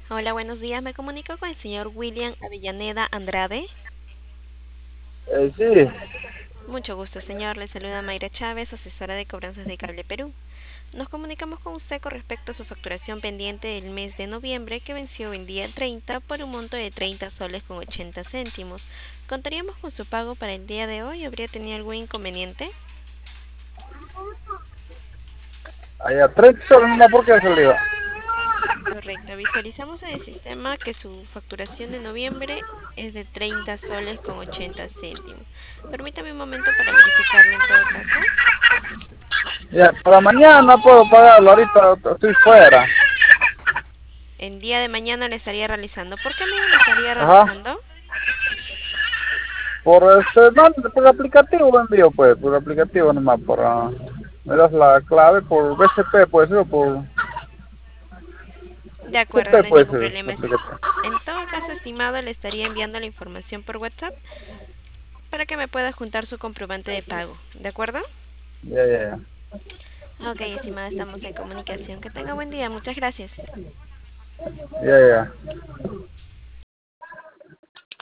Hola, buenos días. Me comunico con el señor William Avellaneda Andrade. Sí, Mucho gusto, señor. Le saluda Mayra Chávez, asesora de cobranzas de Cable Perú. Nos comunicamos con usted con respecto a su facturación pendiente del mes de noviembre que venció el día 30 por un monto de 30 soles con 80 céntimos. ¿Contaríamos con su pago para el día de hoy? ¿Habría tenido algún inconveniente? allá 30 soles nomás porque ha salido. Correcto. Visualizamos en el sistema que su facturación de noviembre es de 30 soles con 80 céntimos. Permítame un momento para verificarlo en todo caso. Ya, para mañana puedo pagarlo, ahorita estoy fuera. El día de mañana le estaría realizando. ¿Por qué medio le estaría Ajá. realizando? Por no, por aplicativo envío pues, por aplicativo nomás, me das la clave por BCP puede ser, o por De acuerdo, CP no hay puede ningún ser, problema. aplicativo. En todo caso, estimado, le estaría enviando la información por WhatsApp para que me pueda juntar su comprobante de pago. ¿De acuerdo? Ya, ya, ya. Ok, estimado, estamos en comunicación. Que tenga buen día. Muchas gracias. Ya, ya.